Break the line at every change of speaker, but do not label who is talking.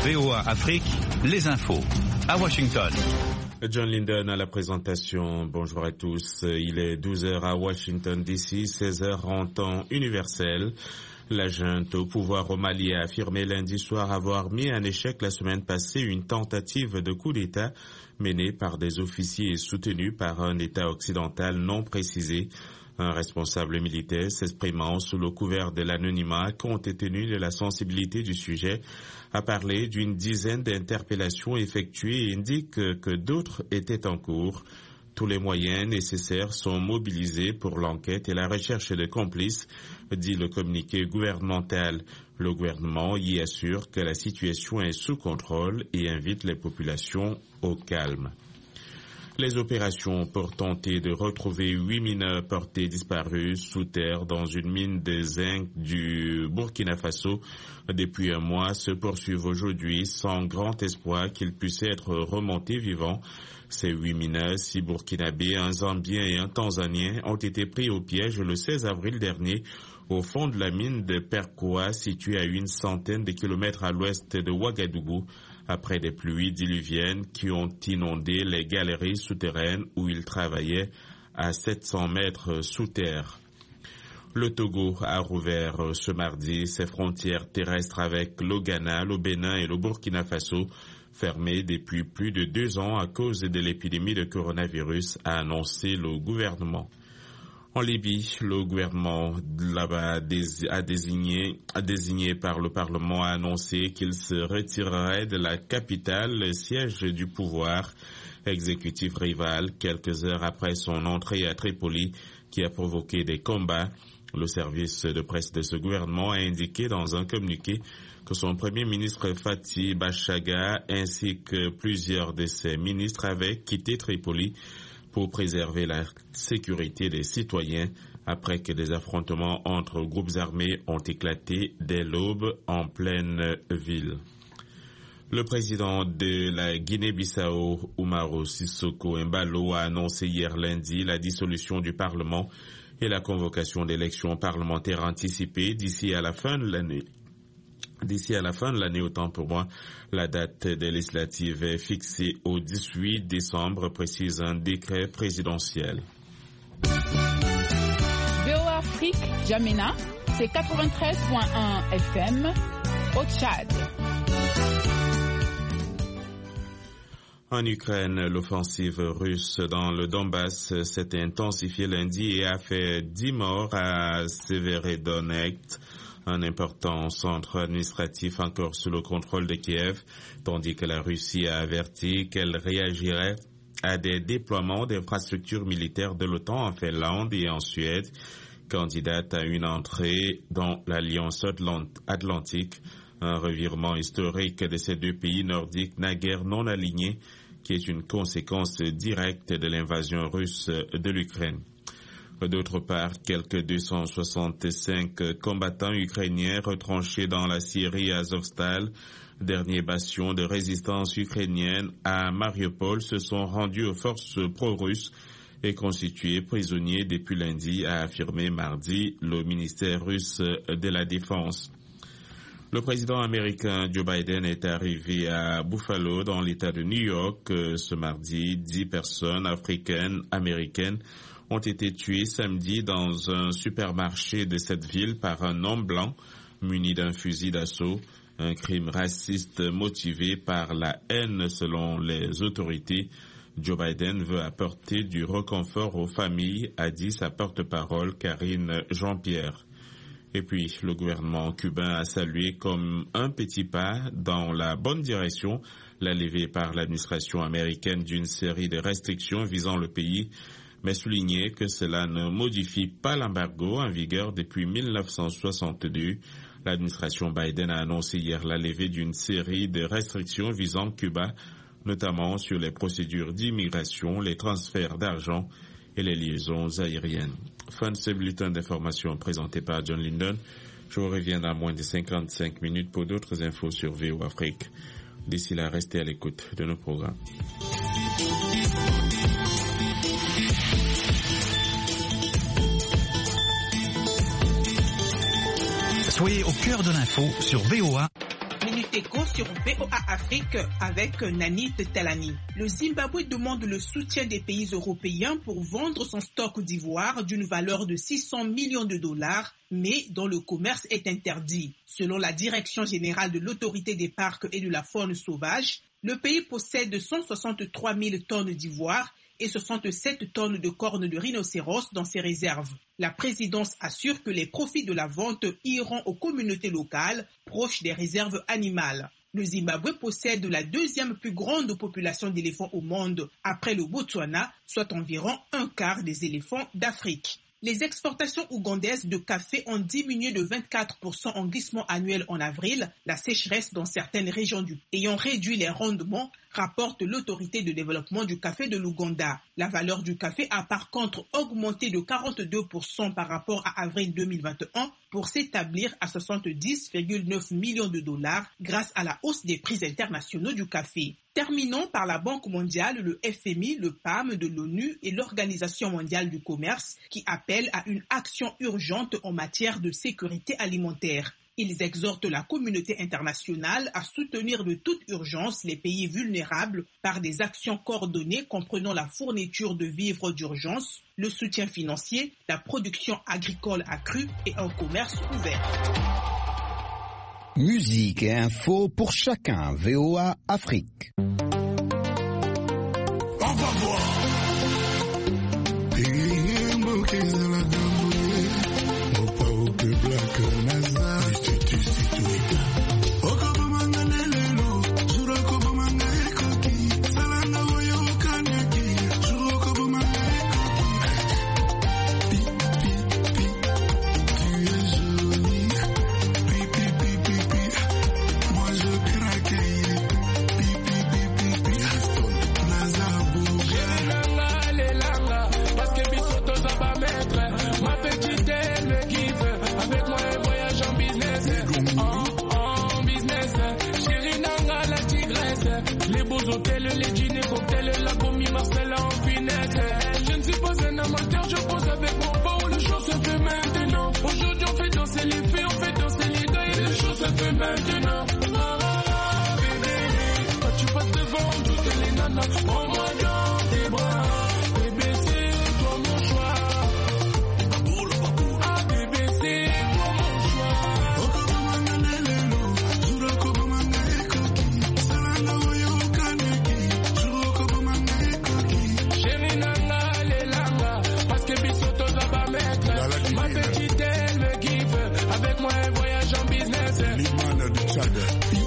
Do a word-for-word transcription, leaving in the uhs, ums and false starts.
V O A Afrique, les infos. À Washington.
John Linden à la présentation. Bonjour à tous. Il est douze heures à Washington D C, seize heures en temps universel. La junte au pouvoir au Mali a affirmé lundi soir avoir mis en échec la semaine passée une tentative de coup d'État menée par des officiers et soutenue par un État occidental non précisé. Un responsable militaire s'exprimant sous le couvert de l'anonymat, compte tenu de la sensibilité du sujet, a parlé d'une dizaine d'interpellations effectuées et indique que d'autres étaient en cours. Tous les moyens nécessaires sont mobilisés pour l'enquête et la recherche de complices, dit le communiqué gouvernemental. Le gouvernement y assure que la situation est sous contrôle et invite les populations au calme. Les opérations pour tenter de retrouver huit mineurs portés disparus sous terre dans une mine de zinc du Burkina Faso depuis un mois se poursuivent aujourd'hui sans grand espoir qu'ils puissent être remontés vivants. Ces huit mineurs, six burkinabés, un zambien et un tanzanien, ont été pris au piège le seize avril dernier au fond de la mine de Perkoa située à une centaine de kilomètres à l'ouest de Ouagadougou, après des pluies diluviennes qui ont inondé les galeries souterraines où ils travaillaient à sept cents mètres sous terre. Le Togo a rouvert ce mardi ses frontières terrestres avec le Ghana, le Bénin et le Burkina Faso, fermées depuis plus de deux ans à cause de l'épidémie de coronavirus, a annoncé le gouvernement. En Libye, le gouvernement là-bas a désigné, a désigné par le Parlement a annoncé qu'il se retirerait de la capitale, le siège du pouvoir exécutif rival, quelques heures après son entrée à Tripoli, qui a provoqué des combats. Le service de presse de ce gouvernement a indiqué dans un communiqué que son premier ministre Fatih Bachaga ainsi que plusieurs de ses ministres avaient quitté Tripoli pour préserver la sécurité des citoyens après que des affrontements entre groupes armés ont éclaté dès l'aube en pleine ville. Le président de la Guinée-Bissau, Umaro Sissoko Embalo, a annoncé hier lundi la dissolution du Parlement et la convocation d'élections parlementaires anticipées d'ici à la fin de l'année. D'ici à la fin de l'année, autant pour moi, la date des législatives est fixée au dix-huit décembre, précise un décret présidentiel.
V O A Afrique, Djamena, c'est quatre-vingt-treize virgule un F M au Tchad.
En Ukraine, l'offensive russe dans le Donbass s'est intensifiée lundi et a fait dix morts à Severodonetsk, un important centre administratif encore sous le contrôle de Kiev, tandis que la Russie a averti qu'elle réagirait à des déploiements d'infrastructures militaires de l'OTAN en Finlande et en Suède, candidate à une entrée dans l'Alliance Atlantique, un revirement historique de ces deux pays nordiques naguère non alignés, qui est une conséquence directe de l'invasion russe de l'Ukraine. D'autre part, quelques deux cent soixante-cinq combattants ukrainiens retranchés dans la Syrie Azovstal, dernier bastion de résistance ukrainienne à Mariupol, se sont rendus aux forces pro-russes et constitués prisonniers depuis lundi, a affirmé mardi le ministère russe de la Défense. Le président américain Joe Biden est arrivé à Buffalo, dans l'État de New York, ce mardi. Dix personnes africaines, américaines, ont été tués samedi dans un supermarché de cette ville par un homme blanc muni d'un fusil d'assaut, un crime raciste motivé par la haine selon les autorités. Joe Biden veut apporter du réconfort aux familles, a dit sa porte-parole Karine Jean-Pierre. Et puis, le gouvernement cubain a salué comme un petit pas dans la bonne direction la levée par l'administration américaine d'une série de restrictions visant le pays, mais souligné que cela ne modifie pas l'embargo en vigueur depuis mille neuf cent soixante-deux. L'administration Biden a annoncé hier la levée d'une série de restrictions visant Cuba, notamment sur les procédures d'immigration, les transferts d'argent et les liaisons aériennes. Fin de ce bulletin d'information présenté par John Linden. Je vous reviens dans moins de cinquante-cinq minutes pour d'autres infos sur V O A Afrique. D'ici là, restez à l'écoute de nos programmes.
Soyez au cœur de l'info sur V O A.
Minute Éco sur V O A Afrique avec Nanit Talani. Le Zimbabwe demande le soutien des pays européens pour vendre son stock d'ivoire d'une valeur de six cents millions de dollars, mais dont le commerce est interdit. Selon la Direction générale de l'autorité des parcs et de la faune sauvage, le pays possède cent soixante-trois mille tonnes d'ivoire et soixante-sept tonnes de cornes de rhinocéros dans ses réserves. La présidence assure que les profits de la vente iront aux communautés locales proches des réserves animales. Le Zimbabwe possède la deuxième plus grande population d'éléphants au monde après le Botswana, soit environ un quart des éléphants d'Afrique. Les exportations ougandaises de café ont diminué de vingt-quatre pour cent en glissement annuel en avril, la sécheresse dans certaines régions du pays ayant réduit les rendements, rapporte l'autorité de développement du café de l'Ouganda. La valeur du café a par contre augmenté de quarante-deux pour cent par rapport à avril deux mille vingt et un pour s'établir à soixante-dix virgule neuf millions de dollars grâce à la hausse des prix internationaux du café. Terminons par la Banque mondiale, le F M I, le P A M de l'ONU et l'Organisation mondiale du commerce qui appellent à une action urgente en matière de sécurité alimentaire. Ils exhortent la communauté internationale à soutenir de toute urgence les pays vulnérables par des actions coordonnées comprenant la fourniture de vivres d'urgence, le soutien financier, la production agricole accrue et un commerce ouvert.
Musique et info pour chacun. V O A Afrique.
On va voir.
Ma petite, elle me kiffe. Avec moi, elle voyage en business.
L'imam du Tchad.